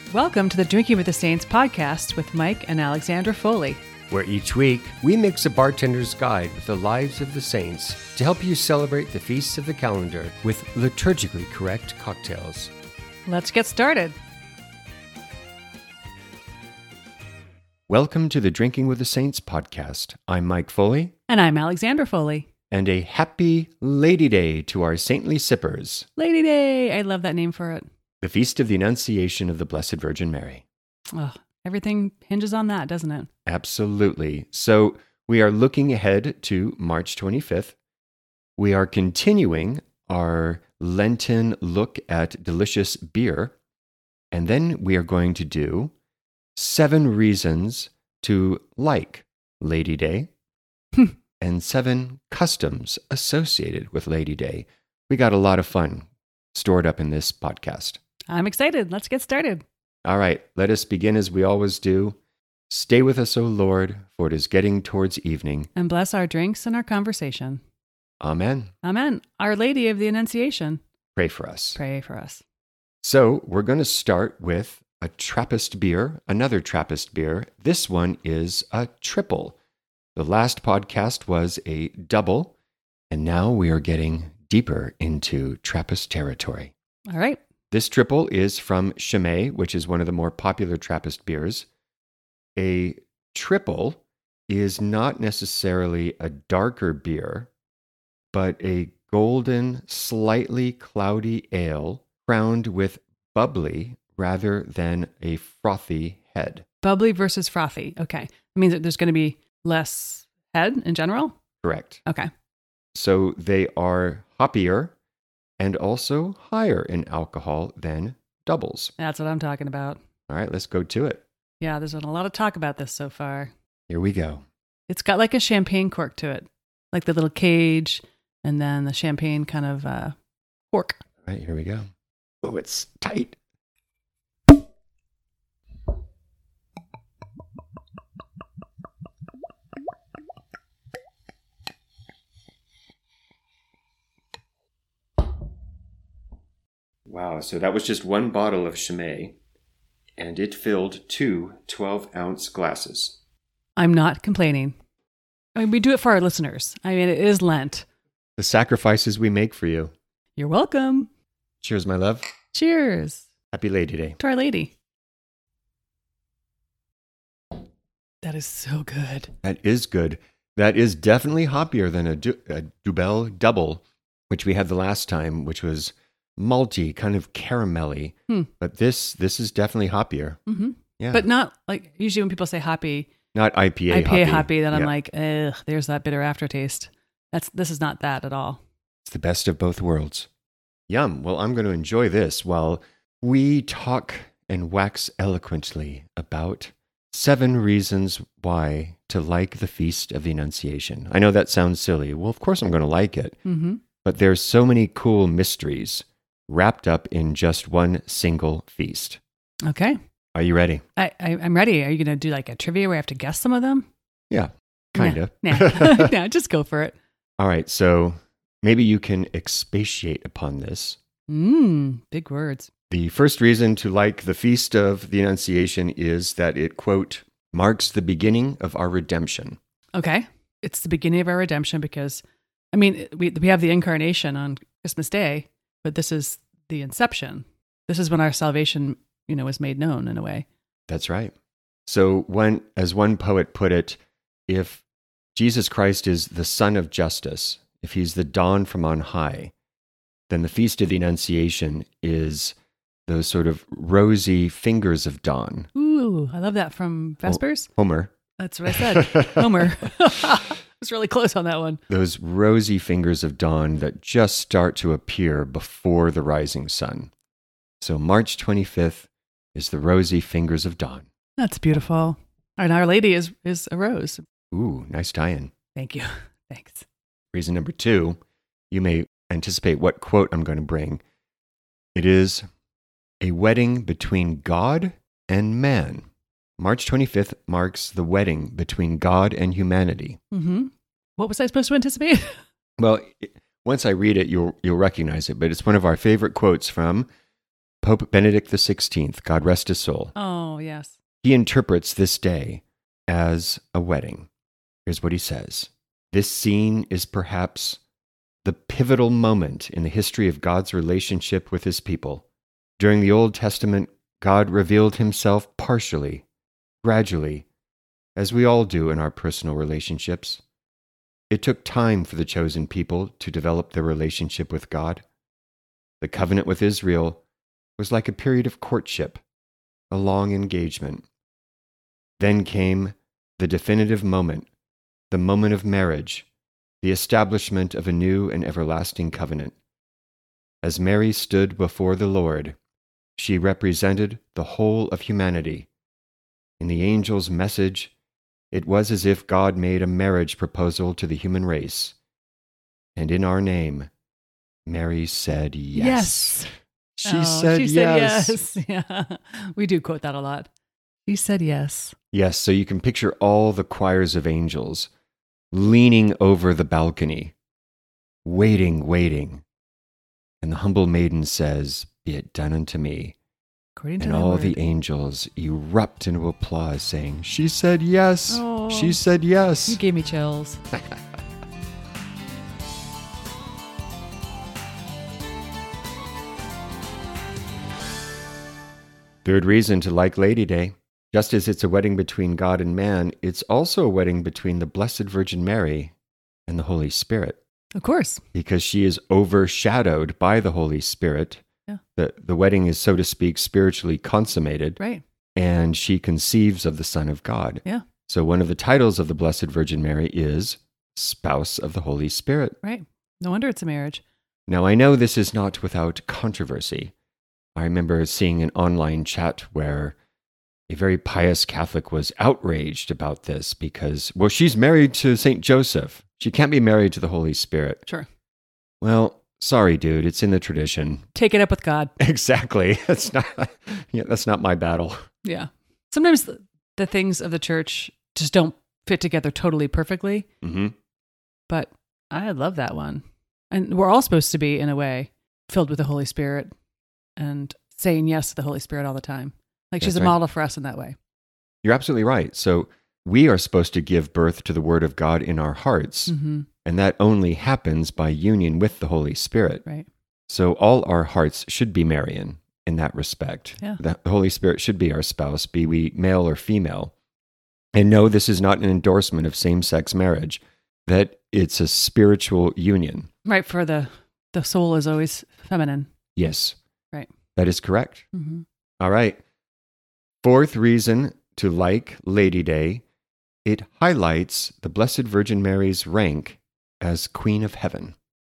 Welcome to the Drinking with the Saints podcast with Mike and Alexandra Foley. Where each week we mix a bartender's guide with the lives of the saints to help you celebrate the feasts of the calendar with liturgically correct cocktails. Let's get started. Welcome to the Drinking with the Saints podcast. I'm Mike Foley. And I'm Alexandra Foley. And a happy Lady Day to our saintly sippers. Lady Day! I love that name for it. The Feast of the Annunciation of the Blessed Virgin Mary. Oh, everything hinges on that, doesn't it? Absolutely. So we are looking ahead to March 25th. We are continuing our Lenten look at delicious beer. And then we are going to do 7 reasons to like Lady Day and 7 customs associated with Lady Day. We got a lot of fun stored up in this podcast. I'm excited. Let's get started. All right, let us begin as we always do. Stay with us, O Lord, for it is getting towards evening. And bless our drinks and our conversation. Amen. Amen. Our Lady of the Annunciation. Pray for us. Pray for us. So we're going to start with a Trappist beer, another Trappist beer. This one is a triple. The last podcast was a double, and now we are getting deeper into Trappist territory. All right. This triple is from Chimay, which is one of the more popular Trappist beers. A triple is not necessarily a darker beer, but a golden, slightly cloudy ale crowned with bubbly rather than a frothy head. Bubbly versus frothy. Okay. It means that there's going to be less head in general? Correct. Okay. So they are hoppier and also higher in alcohol than doubles. That's what I'm talking about. All right, let's go to it. Yeah, there's been a lot of talk about this so far. Here we go. It's got like a champagne cork to it, like the little cage and then the champagne kind of cork. All right, here we go. Oh, it's tight. Wow, so that was just one bottle of Chimay, and it filled 2 12-ounce glasses. I'm not complaining. I mean, we do it for our listeners. I mean, it is Lent. The sacrifices we make for you. You're welcome. Cheers, my love. Cheers. Happy Lady Day. To Our Lady. That is so good. That is good. That is definitely hoppier than a Duvel double, which we had the last time, which was malty, kind of caramelly. But this is definitely hoppier. Mm-hmm. Yeah. But not like, usually when people say hoppy, not IPA hoppy, then I'm like, ugh, there's that bitter aftertaste. This is not that at all. It's the best of both worlds. Yum. Well, I'm going to enjoy this while we talk and wax eloquently about 7 reasons why to like the Feast of the Annunciation. I know that sounds silly. Well, of course I'm going to like it. Mm-hmm. But there's so many cool mysteries wrapped up in just one single feast. Okay. Are you ready? I'm ready. Are you going to do like a trivia where I have to guess some of them? Yeah, kind of. Nah, just go for it. All right, so maybe you can expatiate upon this. Big words. The first reason to like the Feast of the Annunciation is that it, quote, marks the beginning of our redemption. Okay. It's the beginning of our redemption because, I mean, we have the incarnation on Christmas Day, but this is the inception. This is when our salvation, was made known in a way. That's right. So as one poet put it, if Jesus Christ is the Sun of Justice, if he's the dawn from on high, then the Feast of the Annunciation is those sort of rosy fingers of dawn. Ooh, I love that from Vespers. Homer. That's what I said. Homer. I was really close on that one. Those rosy fingers of dawn that just start to appear before the rising sun. So March 25th is the rosy fingers of dawn. That's beautiful. And Our Lady is a rose. Ooh, nice tie-in. Thank you. Thanks. Reason number 2, you may anticipate what quote I'm going to bring. It is a wedding between God and man. March 25th marks the wedding between God and humanity. Mm-hmm. What was I supposed to anticipate? Well, once I read it, you'll recognize it, but it's one of our favorite quotes from Pope Benedict XVI, God rest his soul, Oh, yes. he interprets this day as a wedding. Here's what he says. This scene is perhaps the pivotal moment in the history of God's relationship with his people. During the Old Testament, God revealed himself partially, gradually, as we all do in our personal relationships. It took time for the chosen people to develop their relationship with God. The covenant with Israel was like a period of courtship, a long engagement. Then came the definitive moment, the moment of marriage, the establishment of a new and everlasting covenant. As Mary stood before the Lord, she represented the whole of humanity. In the angel's message, it was as if God made a marriage proposal to the human race. And in our name, Mary said yes. She said yes. Yeah. We do quote that a lot. She said yes. Yes, so you can picture all the choirs of angels leaning over the balcony, waiting. And the humble maiden says, "Be it done unto me." According to And thy all word. the angels erupt into applause, saying, "She said yes. Oh. She said yes." You gave me chills. Third reason to like Lady Day. Just as it's a wedding between God and man, it's also a wedding between the Blessed Virgin Mary and the Holy Spirit, Of course. because she is overshadowed by the Holy Spirit. Yeah. The wedding is, so to speak, spiritually consummated, Right. and she conceives of the Son of God. Yeah. So one of the titles of the Blessed Virgin Mary is Spouse of the Holy Spirit. Right. No wonder it's a marriage. Now, I know this is not without controversy. I remember seeing an online chat where a very pious Catholic was outraged about this because, well, she's married to St. Joseph. She can't be married to the Holy Spirit. Sure. Well, sorry, dude. It's in the tradition. Take it up with God. Exactly. That's not my battle. Yeah. Sometimes the things of the church just don't fit together totally perfectly, Mm-hmm. but I love that one. And we're all supposed to be, in a way, filled with the Holy Spirit and saying yes to the Holy Spirit all the time. Like she's That's a right. model for us in that way. You're absolutely right. So we are supposed to give birth to the Word of God in our hearts, Mm-hmm. and that only happens by union with the Holy Spirit. Right. So all our hearts should be Marian in that respect. Yeah. The Holy Spirit should be our spouse, be we male or female. And no, this is not an endorsement of same-sex marriage, that it's a spiritual union. Right. For the soul is always feminine. Yes. Right. That is correct. Mm-hmm. All right. Fourth reason to like Lady Day, it highlights the Blessed Virgin Mary's rank as Queen of Heaven.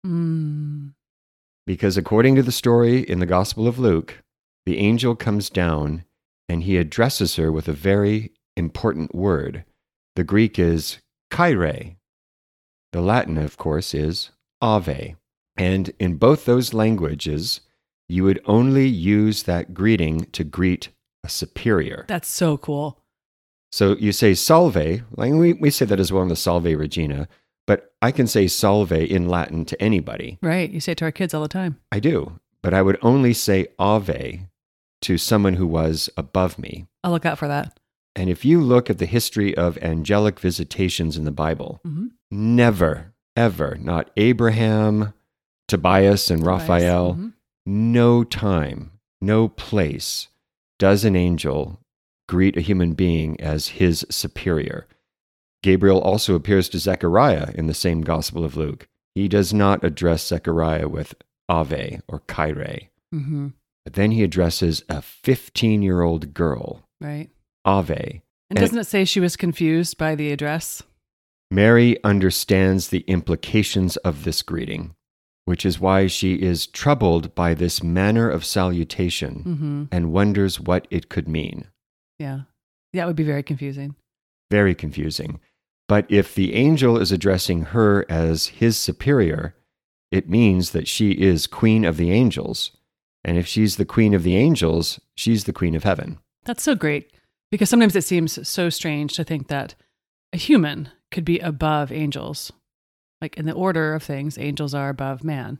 Mm. Because according to the story in the Gospel of Luke, the angel comes down and he addresses her with a very important word. The Greek is Kyrie. The Latin, of course, is Ave. And in both those languages, you would only use that greeting to greet a superior. That's so cool. So you say salve, like we say that as well in the Salve Regina, but I can say salve in Latin to anybody. Right. You say it to our kids all the time. I do, but I would only say ave to someone who was above me. I'll look out for that. And if you look at the history of angelic visitations in the Bible, Mm-hmm. never, ever, not Abraham, Tobias, and Raphael, Mm-hmm. no time, no place does an angel greet a human being as his superior. Gabriel also appears to Zechariah in the same Gospel of Luke. He does not address Zechariah with Ave or Kyrie. Mm-hmm. But then he addresses a 15-year-old girl, Right. Ave. And doesn't it say she was confused by the address? Mary understands the implications of this greeting, which is why she is troubled by this manner of salutation Mm-hmm. and wonders what it could mean. Yeah. That would be very confusing. Very confusing. But if the angel is addressing her as his superior, it means that she is queen of the angels. And if she's the queen of the angels, she's the queen of heaven. That's so great, because sometimes it seems so strange to think that a human could be above angels. Like in the order of things, angels are above man.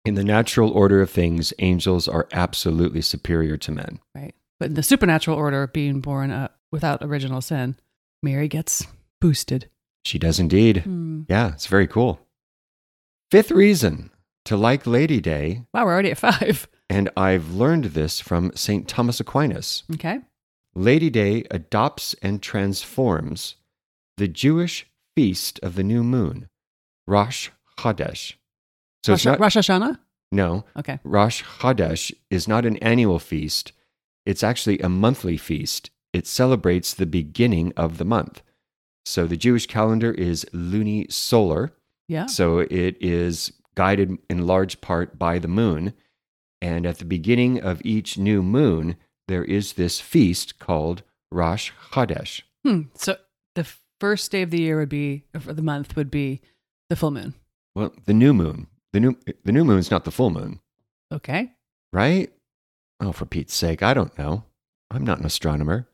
In the natural order of things, angels are absolutely superior to men. Right. But in the supernatural order, being born without original sin, Mary gets boosted. She does indeed. Yeah, it's very cool. Fifth reason to like Lady Day, Wow, we're already at 5. and I've learned this from St. Thomas Aquinas. Okay. Lady Day adopts and transforms the Jewish feast of the new moon, Rosh Chodesh. So it's not, Rosh Hashanah? no, Okay. Rosh Chodesh is not an annual feast. It's actually a monthly feast. It celebrates the beginning of the month. So the Jewish calendar is lunisolar. Yeah. So it is guided in large part by the moon. And at the beginning of each new moon, there is this feast called Rosh Chodesh. So the first day of the year would be, or the month would be the full moon. Well, the new moon. The new moon's not the full moon, Okay. right? Oh, for Pete's sake, I don't know. I'm not an astronomer.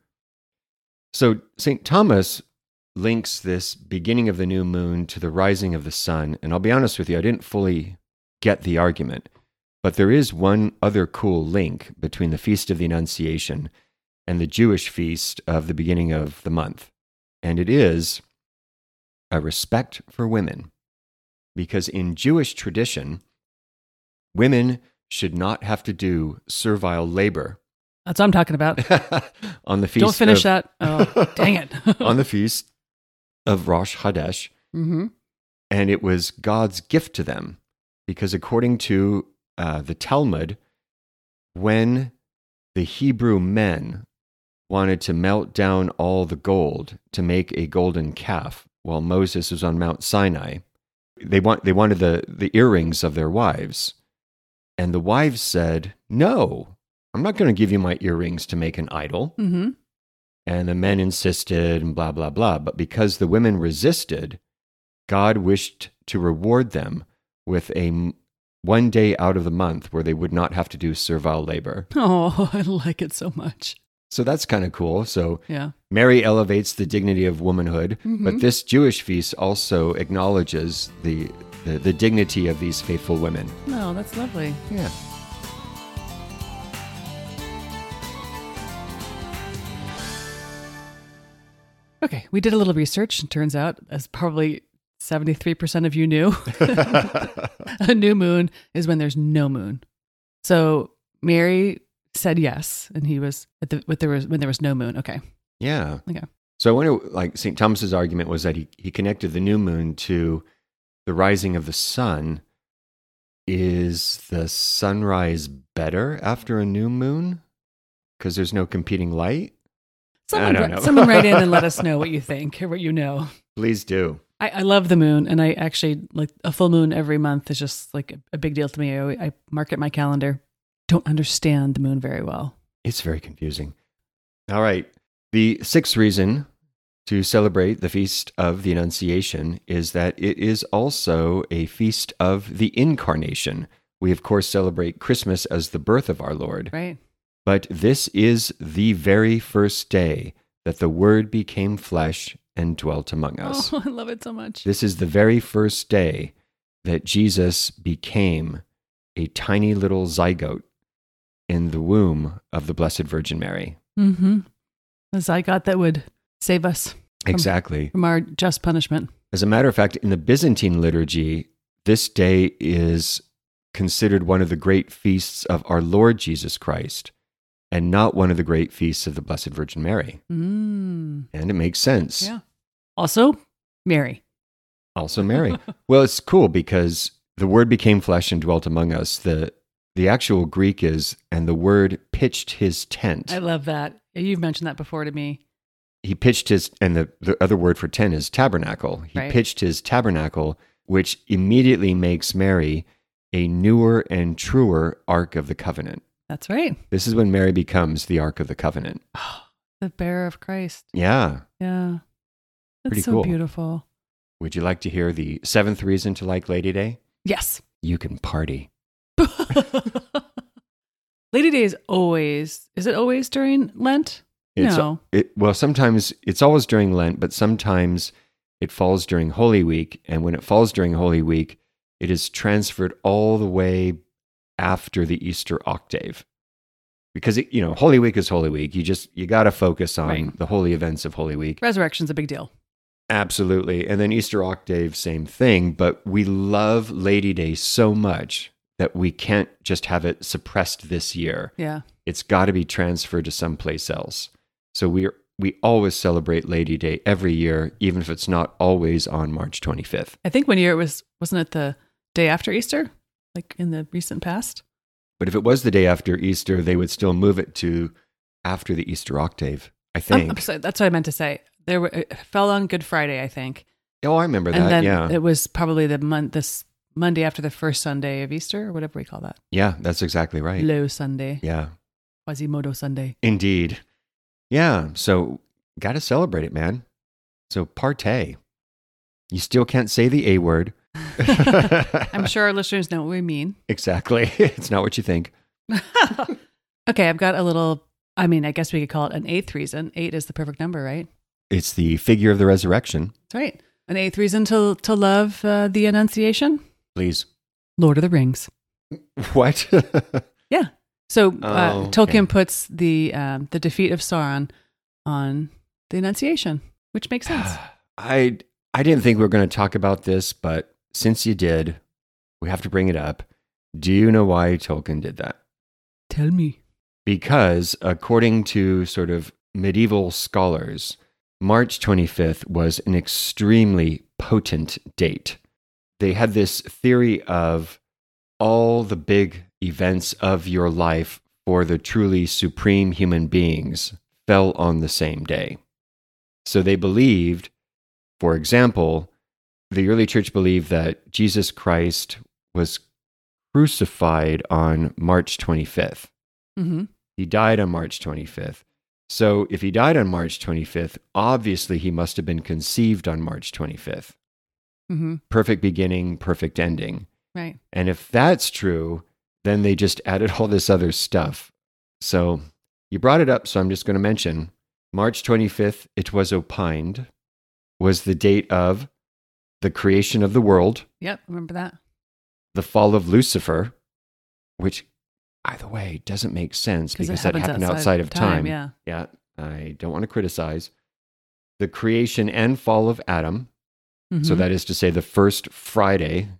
So St. Thomas links this beginning of the new moon to the rising of the sun. And I'll be honest with you, I didn't fully get the argument. But there is one other cool link between the Feast of the Annunciation and the Jewish feast of the beginning of the month. And it is a respect for women. Because in Jewish tradition, women should not have to do servile labor. That's what I'm talking about. On the feast Don't finish of, that. Oh, dang it. on the feast of Rosh Chodesh. Mm-hmm. And it was God's gift to them. Because according to the Talmud, when the Hebrew men wanted to melt down all the gold to make a golden calf while Moses was on Mount Sinai, they wanted the earrings of their wives. And the wives said, "No, I'm not going to give you my earrings to make an idol." Mm-hmm. And the men insisted and blah, blah, blah. But because the women resisted, God wished to reward them with one day out of the month where they would not have to do servile labor. Oh, I like it so much. So that's kind of cool. So Yeah. Mary elevates the dignity of womanhood, Mhm. but this Jewish feast also acknowledges the dignity of these faithful women. No, that's lovely. Yeah. Okay, we did a little research, and turns out, as probably 73% of you knew, a new moon is when there's no moon. So Mary said yes, and he was when there was no moon. Okay. Yeah. Okay. So I wonder, like St. Thomas's argument was that he connected the new moon to the rising of the sun. Is the sunrise better after a new moon? Because there's no competing light? I don't know. Someone write in and let us know what you think or what you know. Please do. I love the moon, and I actually like a full moon every month is just like a big deal to me. I mark it in my calendar. Don't understand the moon very well. It's very confusing. All right. The sixth reason to celebrate the Feast of the Annunciation is that it is also a feast of the Incarnation. We, of course, celebrate Christmas as the birth of our Lord. Right. But this is the very first day that the Word became flesh and dwelt among us. Oh, I love it so much. This is the very first day that Jesus became a tiny little zygote in the womb of the Blessed Virgin Mary. Mm-hmm. The zygote that would save us Exactly. from our just punishment. As a matter of fact, in the Byzantine liturgy, this day is considered one of the great feasts of our Lord Jesus Christ and not one of the great feasts of the Blessed Virgin Mary. Mm. And it makes sense. Yeah. Also, Mary. Also Mary. Well, it's cool because the Word became flesh and dwelt among us. The actual Greek is, and the Word pitched his tent. I love that. You've mentioned that before to me. He pitched his, and the other word for tent is tabernacle. He Right. pitched his tabernacle, which immediately makes Mary a newer and truer Ark of the Covenant. That's right. This is when Mary becomes the Ark of the Covenant. The bearer of Christ. Yeah. Yeah. That's Pretty so cool. beautiful. Would you like to hear the seventh reason to like Lady Day? Yes. You can party. Lady Day is it always during Lent? No. Well, sometimes it's always during Lent, but sometimes it falls during Holy Week. And when it falls during Holy Week, it is transferred all the way after the Easter octave. Because, Holy Week is Holy Week. You got to focus on Right. the holy events of Holy Week. Resurrection's a big deal. Absolutely. And then Easter octave, same thing. But we love Lady Day so much that we can't just have it suppressed this year. Yeah. It's got to be transferred to someplace else. So we always celebrate Lady Day every year, even if it's not always on March 25th. I think one year wasn't it the day after Easter? Like in the recent past? But if it was the day after Easter, they would still move it to after the Easter octave, I think. I'm sorry, that's what I meant to say. It fell on Good Friday, I think. Oh, I remember that. And then Yeah. it was probably this Monday after the first Sunday of Easter, or whatever we call that. Yeah, that's exactly right. Low Sunday. Yeah, Quasimodo Sunday. indeed. Yeah, so got to celebrate it, man. So partay. You still can't say the A word. I'm sure our listeners know what we mean. Exactly. It's not what you think. Okay, I've got a little, I guess we could call it an eighth reason. 8 is the perfect number, right? It's the figure of the resurrection. That's right. An eighth reason to love the Annunciation? Please. Lord of the Rings. What? Yeah. So Oh, okay. Tolkien puts the defeat of Sauron on the Annunciation, which makes sense. I didn't think we were going to talk about this, but since you did, we have to bring it up. Do you know why Tolkien did that? Tell me. Because according to sort of medieval scholars, March 25th was an extremely potent date. They had this theory of all the big events of your life for the truly supreme human beings fell on the same day. So they believed, for example, the early church believed that Jesus Christ was crucified on March 25th. Mm-hmm. He died on March 25th. So if he died on March 25th, obviously he must have been conceived on March 25th. Mm-hmm. Perfect beginning, perfect ending. Right. And if that's true, then they just added all this other stuff. So you brought it up, so I'm just going to mention March 25th, it was opined, was the date of the creation of the world, Yep. Remember that. the fall of Lucifer, which, either way, doesn't make sense because that happens happened outside of time. Yeah. Yeah, I don't want to criticize. The creation and fall of Adam. So Mhm. that is to say, the first Friday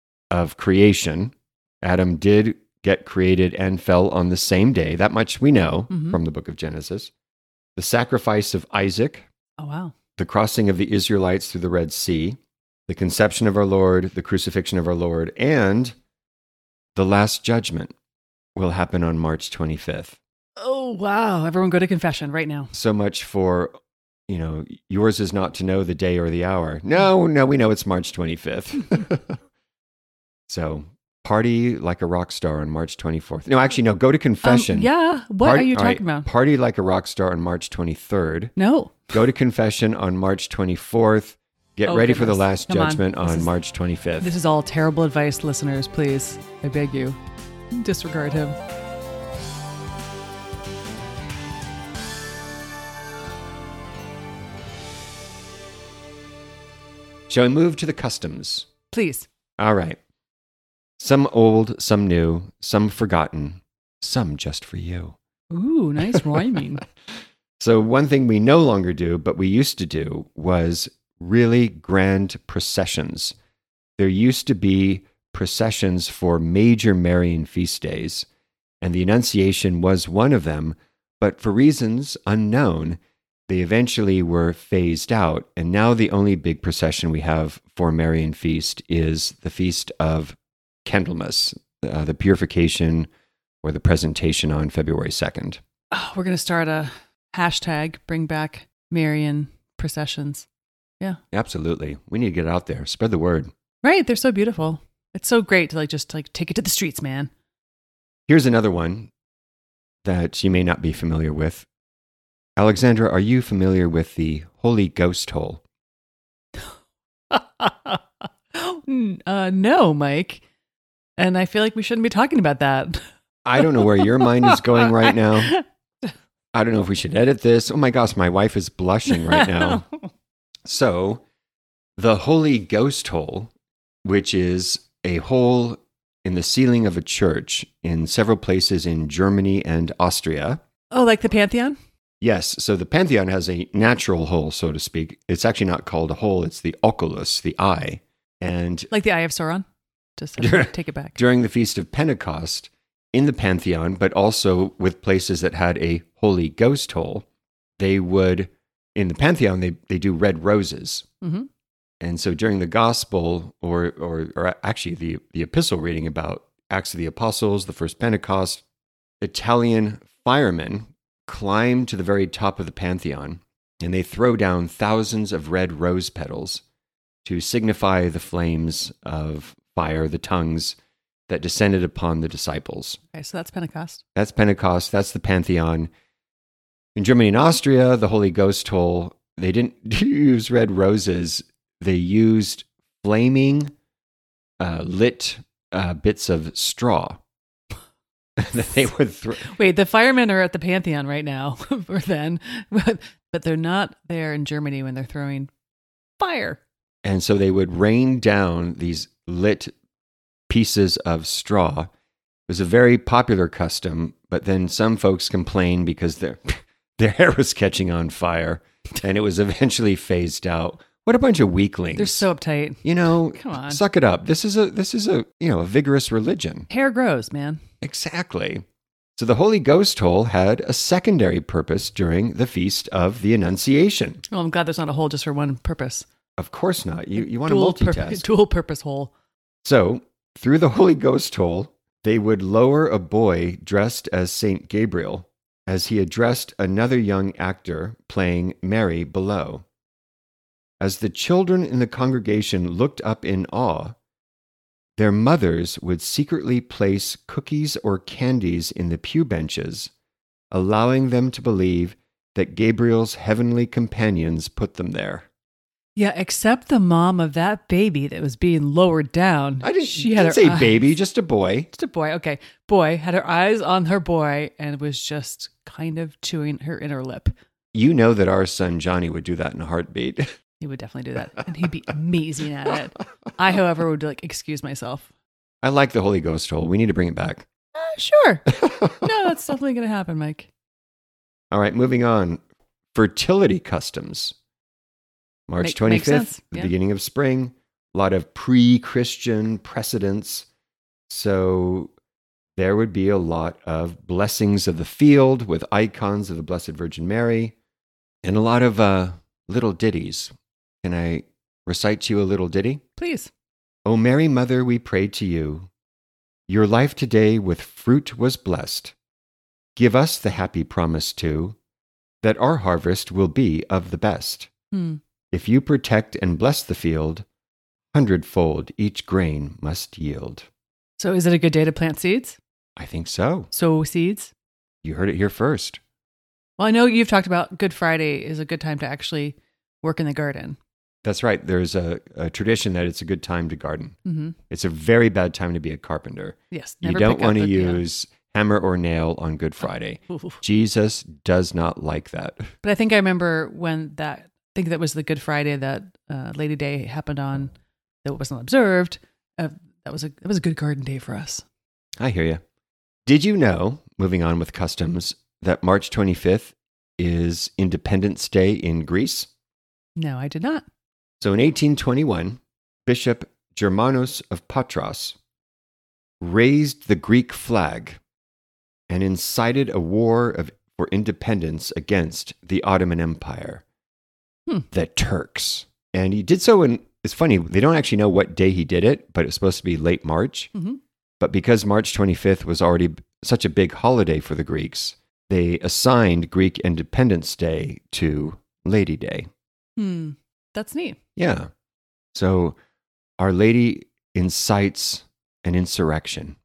of creation, Adam did get created and fell on the same day. That much we know Mhm. from the book of Genesis. The sacrifice of Isaac, Oh, wow. the crossing of the Israelites through the Red Sea, the conception of our Lord, the crucifixion of our Lord, and the last judgment will happen on March 25th. Oh, wow. Everyone go to confession right now. So much for, yours is not to know the day or the hour. No, we know it's March 25th. So party like a rock star on March 24th. No, actually, no, go to confession. Yeah. What Party- are you all right, talking about? Party like a rock star on March 23rd. No. Go to confession on March 24th. Get Oh, ready for the goodness. last Come on. judgment This on is- March 25th. This is all terrible advice, listeners. Please, I beg you, disregard him. Shall we move to the customs? Please. All right. Some old, some new, some forgotten, some just for you. Ooh, nice rhyming. So one thing we no longer do, but we used to do, was really grand processions. There used to be processions for major Marian feast days, and the Annunciation was one of them, but for reasons unknown, they eventually were phased out, and now the only big procession we have for Marian feast is the Feast of Candlemas, the purification or the presentation on February 2nd. Oh, we're going to start a hashtag, bring back Marian processions. Yeah. Absolutely. We need to get it out there. Spread the word. Right. They're so beautiful. It's so great to just take it to the streets, man. Here's another one that you may not be familiar with. Alexandra, are you familiar with the Holy Ghost Hole? No, Mike. And I feel like we shouldn't be talking about that. I don't know where your mind is going right now. I don't know if we should edit this. Oh my gosh, my wife is blushing right now. So, the Holy Ghost Hole, which is a hole in the ceiling of a church in several places in Germany and Austria. Oh, like the Pantheon? Yes, so the Pantheon has a natural hole, so to speak. It's actually not called a hole, it's the oculus, the eye. And Like the Eye of Sauron? Just take it back. during the Feast of Pentecost, in the Pantheon, but also with places that had a Holy Ghost hole, they would, in the Pantheon, they do red roses. Mm-hmm. And so during the Gospel, or actually the epistle reading about Acts of the Apostles, the first Pentecost, Italian firemen climb to the very top of the Pantheon, and they throw down thousands of red rose petals to signify the flames of fire, the tongues that descended upon the disciples. Okay, so that's Pentecost. That's Pentecost. That's the Pantheon. In Germany and Austria, the Holy Ghost hole, they didn't use red roses. They used flaming, lit bits of straw that they would throw. Wait, the firemen are at the Pantheon right now, or then, but they're not there in Germany when they're throwing fire. And so they would rain down these lit pieces of straw. It was a very popular custom, but then some folks complained because their hair was catching on fire, and it was eventually phased out. What a bunch of weaklings! They're so uptight. You know, Come on. Suck it up. This is a a vigorous religion. Hair grows, man. Exactly. So the Holy Ghost hole had a secondary purpose during the Feast of the Annunciation. Well, I'm glad there's not a hole just for one purpose. Of course not. You want to multitask. Dual purpose hole. So through the Holy Ghost hole, they would lower a boy dressed as Saint Gabriel as he addressed another young actor playing Mary below. As the children in the congregation looked up in awe, their mothers would secretly place cookies or candies in the pew benches, allowing them to believe that Gabriel's heavenly companions put them there. Yeah, except the mom of that baby that was being lowered down. I didn't, She had her say eyes- baby, just a boy. Just a boy. Okay. Boy had her eyes on her boy and was just kind of chewing her inner lip. You know that our son Johnny would do that in a heartbeat. He would definitely do that. And he'd be amazing at it. I, however, would excuse myself. I like the Holy Ghost hole. We need to bring it back. Sure. No, that's definitely going to happen, Mike. All right, moving on. Fertility customs. March 25th, Makes sense. the Yeah. beginning of spring. A lot of pre-Christian precedents. So there would be a lot of blessings of the field with icons of the Blessed Virgin Mary and a lot of little ditties. Can I recite to you a little ditty? Please. O Mary Mother, we pray to you. Your life today with fruit was blessed. Give us the happy promise too, that our harvest will be of the best. If you protect and bless the field, 100-fold each grain must yield. So is it a good day to plant seeds? I think so. Sow seeds? You heard it here first. Well, I know you've talked about Good Friday is a good time to actually work in the garden. That's right. There's a tradition that it's a good time to garden. Mm-hmm. It's a very bad time to be a carpenter. Yes. You never don't pick up want to the- use hammer or nail on Good Friday. Ooh. Jesus does not like that. But I think I remember when I think that was the Good Friday that Lady Day happened on that wasn't observed. That was a good garden day for us. I hear you. Did you know, moving on with customs, that March 25th is Independence Day in Greece? No, I did not. So in 1821, Bishop Germanos of Patras raised the Greek flag and incited a war for independence against the Ottoman Empire, the Turks. And he did so it's funny, they don't actually know what day he did it, but it's supposed to be late March. Mm-hmm. But because March 25th was already such a big holiday for the Greeks, they assigned Greek Independence Day to Lady Day. That's neat. Yeah. So Our Lady incites an insurrection.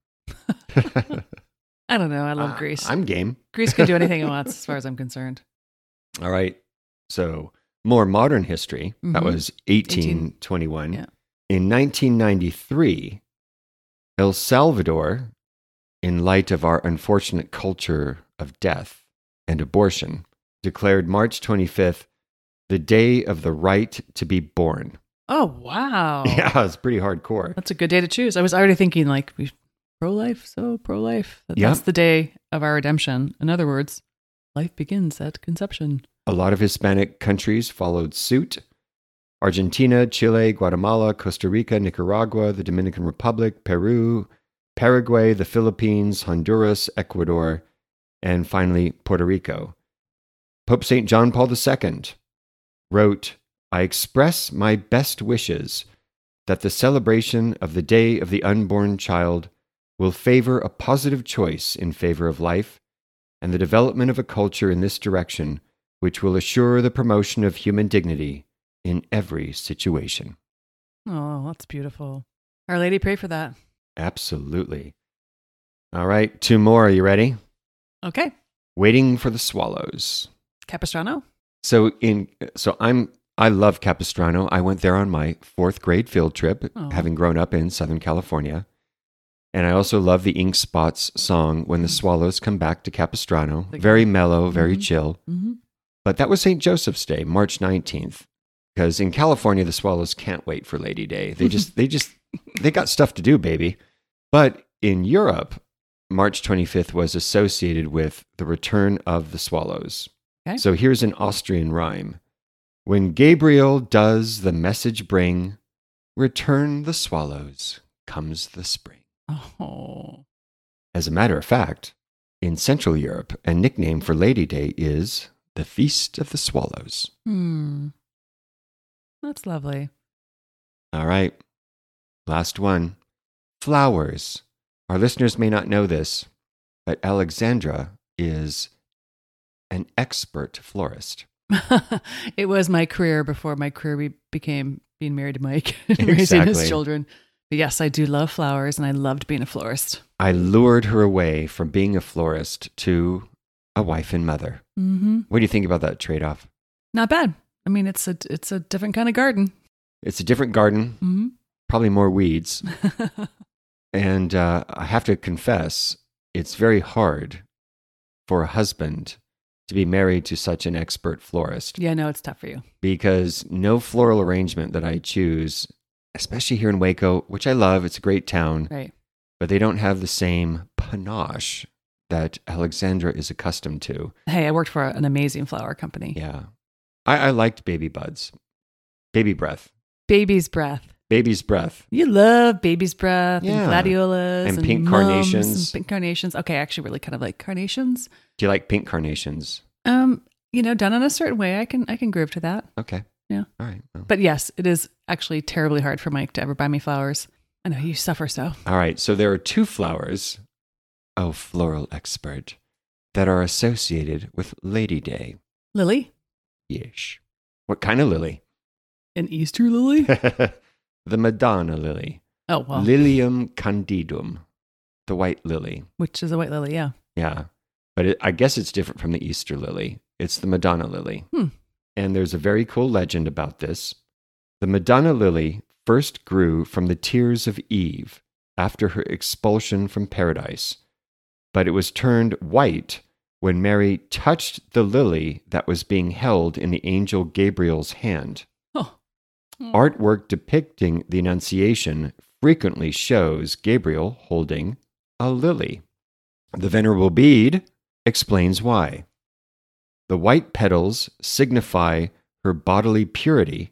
I don't know. I love Greece. I'm game. Greece can do anything it wants, as far as I'm concerned. All right. So more modern history. That Mhm. was 1821. Yeah. In 1993, El Salvador, in light of our unfortunate culture of death and abortion, declared March 25th the day of the right to be born. Oh, wow. Yeah, it's pretty hardcore. That's a good day to choose. I was already thinking like we pro-life, so pro-life. Yep. That's the day of our redemption. In other words, life begins at conception. A lot of Hispanic countries followed suit. Argentina, Chile, Guatemala, Costa Rica, Nicaragua, the Dominican Republic, Peru, Paraguay, the Philippines, Honduras, Ecuador, and finally Puerto Rico. Pope St. John Paul II wrote, "I express my best wishes that the celebration of the Day of the Unborn Child will favor a positive choice in favor of life and the development of a culture in this direction which will assure the promotion of human dignity in every situation." Oh, that's beautiful. Our Lady, pray for that. Absolutely. All right, 2 more. Are you ready? Okay. Waiting for the Swallows. Capistrano? I love Capistrano. I went there on my 4th grade field trip, Oh. having grown up in Southern California. And I also love the Ink Spots song, When the Swallows Come Back to Capistrano. Very mellow, very chill. Mm-hmm. But that was St. Joseph's Day, March 19th. Because in California, the Swallows can't wait for Lady Day. They got stuff to do, baby. But in Europe, March 25th was associated with the return of the swallows. Okay. So here's an Austrian rhyme. When Gabriel does the message bring, return the swallows, comes the spring. Oh. As a matter of fact, in Central Europe, a nickname for Lady Day is the Feast of the Swallows. That's lovely. All right, last one. Flowers. Our listeners may not know this, but Alexandra is an expert florist. It was my career before my career became being married to Mike and raising his Exactly. children. But yes, I do love flowers and I loved being a florist. I lured her away from being a florist to a wife and mother. Mm-hmm. What do you think about that trade-off? Not bad. I mean, it's a different kind of garden. It's a different garden, Mm-hmm. probably more weeds. And I have to confess, it's very hard for a husband to be married to such an expert florist Yeah, no, it's tough for you. because no floral arrangement that I choose, especially here in Waco, which I love, it's a great town, Right. but they don't have the same panache that Alexandra is accustomed to. Hey, I worked for an amazing flower company. Yeah. I liked baby buds, baby breath, Baby's breath. baby's breath. You love baby's breath Yeah. and gladiolas And pink mums carnations. and pink carnations. Okay, I actually really kind of like carnations. Do you like pink carnations? Done in a certain way, I can groove to that. Okay. Yeah. All right. Well. But yes, it is actually terribly hard for Mike to ever buy me flowers. I know you suffer so. All right. So there are 2 flowers, oh, floral expert, that are associated with Lady Day. Lily? Yeesh. What kind of lily? An Easter lily? The Madonna lily. Oh, well, Lilium candidum, the white lily. which is a white lily, yeah. Yeah. But I guess it's different from the Easter lily. It's the Madonna lily. And there's a very cool legend about this. The Madonna lily first grew from the tears of Eve after her expulsion from paradise, but it was turned white when Mary touched the lily that was being held in the angel Gabriel's hand. Oh. Artwork depicting the Annunciation frequently shows Gabriel holding a lily. The Venerable Bede explains why. The white petals signify her bodily purity,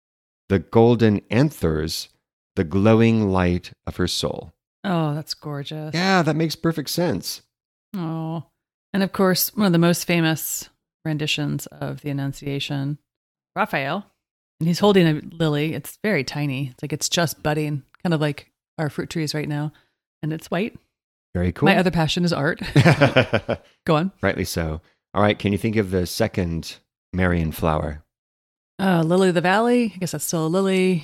the golden anthers, the glowing light of her soul. Oh, that's gorgeous. Yeah, that makes perfect sense. Oh. And of course, one of the most famous renditions of the Annunciation, Raphael. And he's holding a lily. It's very tiny. It's like it's just budding, kind of like our fruit trees right now. And it's white. Very cool. My other passion is art. Go on. Rightly so. All right, can you think of the second Marian flower? Lily of the Valley. I guess that's still a lily.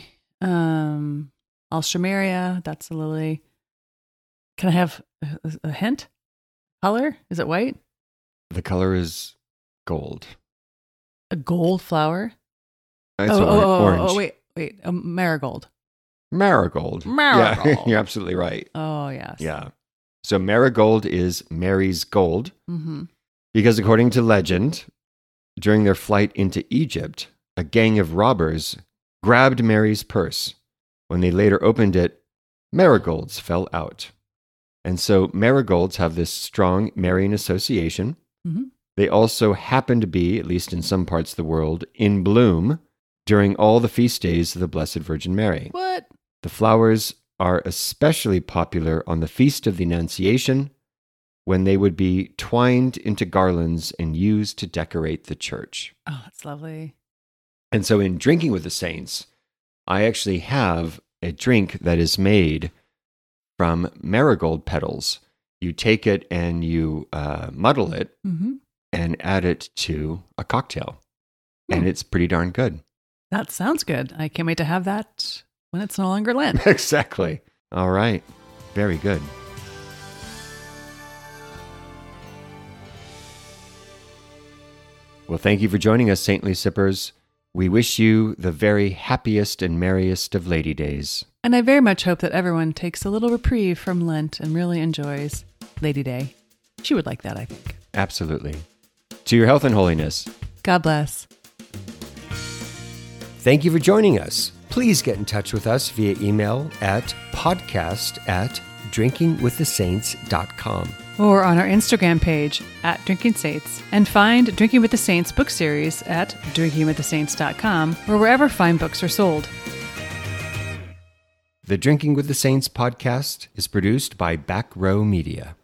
Alstroemeria. That's a lily. Can I have a hint? Color? Is it white? The color is gold. A gold flower? It's orange. Oh, wait. A marigold. Marigold. Marigold. Yeah, you're absolutely right. Oh, yes. Yeah. So marigold is Mary's gold Mm-hmm. because according to legend, during their flight into Egypt, a gang of robbers grabbed Mary's purse. When they later opened it, marigolds fell out. And so marigolds have this strong Marian association. Mm-hmm. They also happen to be, at least in some parts of the world, in bloom during all the feast days of the Blessed Virgin Mary. What? The flowers are especially popular on the Feast of the Annunciation, when they would be twined into garlands and used to decorate the church. Oh, that's lovely. And so in Drinking with the Saints, I actually have a drink that is made from marigold petals. You take it and you muddle it Mm-hmm. and add it to a cocktail. And it's pretty darn good. That sounds good. I can't wait to have that when it's no longer Lent. Exactly. All right. Very good. Well, thank you for joining us, Saintly Sippers. We wish you the very happiest and merriest of Lady Days. And I very much hope that everyone takes a little reprieve from Lent and really enjoys Lady Day. She would like that, I think. Absolutely. To your health and holiness. God bless. Thank you for joining us. Please get in touch with us via email at podcast@drinkingwiththesaints.com. Or on our Instagram page at Drinking Saints. And find Drinking with the Saints book series at drinkingwiththesaints.com or wherever fine books are sold. The Drinking with the Saints podcast is produced by Back Row Media.